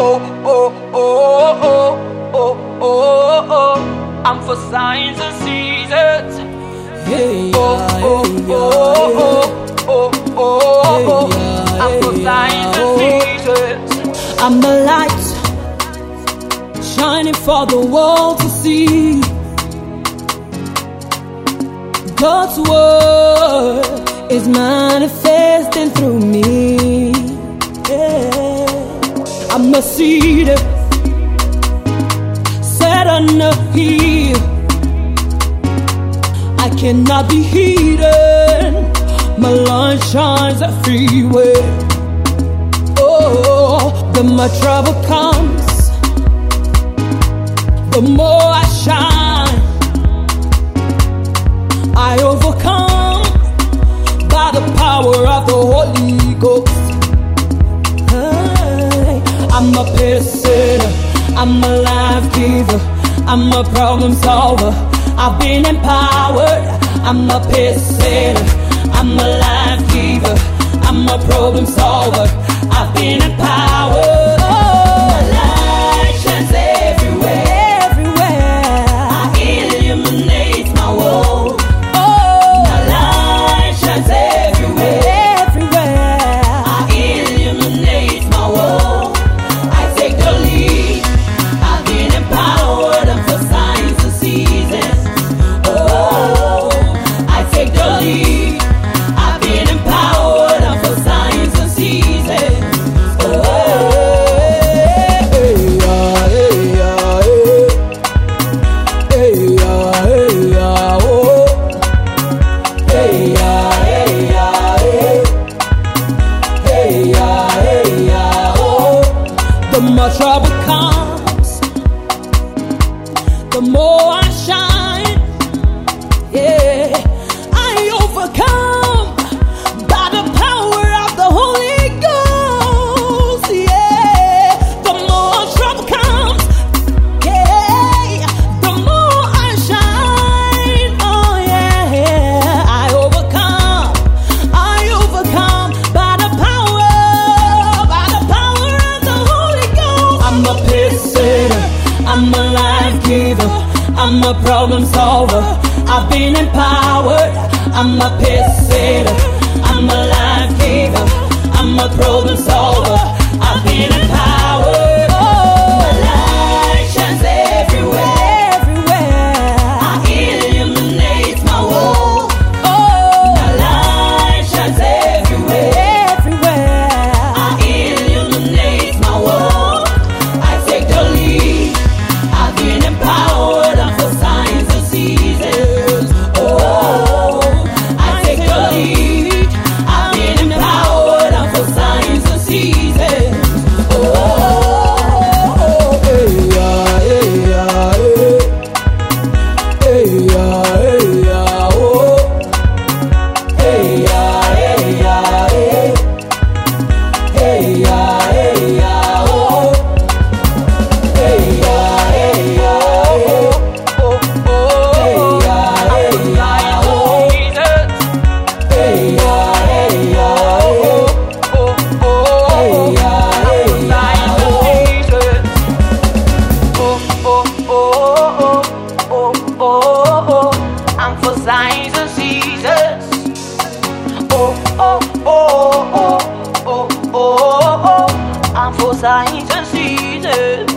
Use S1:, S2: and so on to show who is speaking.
S1: I'm for signs and seasons. I'm for signs and seasons.
S2: I'm the light shining for the world to see. God's word is manifesting through me. I'm a seed set on a hill. I cannot be hidden. My light shines a freeway. Oh, the more trouble comes, the more I shine. I overcome by the power of the Holy Ghost. I'm a person, I'm a life giver, I'm a problem solver. I've been empowered. I'm a person, I'm a life giver, I'm a problem solver. I've been empowered. Oh, my light shines everywhere, everywhere. I illuminate my world. Oh, my light shines everywhere, everywhere. I illuminate my world. I take the lead. I've been empowered. I'm for signs and seasons. Oh, I take the lead. I've been empowered. I'm for signs and seasons. The more trouble comes, the more I shine. Yeah, I overcome by the power of the Holy Ghost. Yeah, the more trouble comes, yeah, the more I shine. Oh yeah, I overcome by the power of the Holy Ghost. I'm a person, I'm a life giver, I'm a problem solver. I've been empowered. I'm a person, I'm a life giver, I'm a problem solver. I've been empowered. Oh, my light shines everywhere, everywhere. I illuminate my world. Oh, my light shines everywhere, everywhere. I illuminate my world. I take the lead. I've been empowered. I'm for signs and seasons. Oh, I take the lead. I've been empowered. I'm for signs and seasons. Oh, hey, yeah, hey, yeah, hey, yeah, hey, yeah, oh, hey, yeah, hey, yeah, hey, yeah, hey, yeah, oh. Hey ya, hey ya, oh, oh, hey ya, hey ya, oh, hey ya, hey ya, oh, oh, hey ya, hey ya,
S1: oh. I'm for signs and seasons. Oh, oh, oh, oh, oh, oh, oh. I'm for signs and seasons.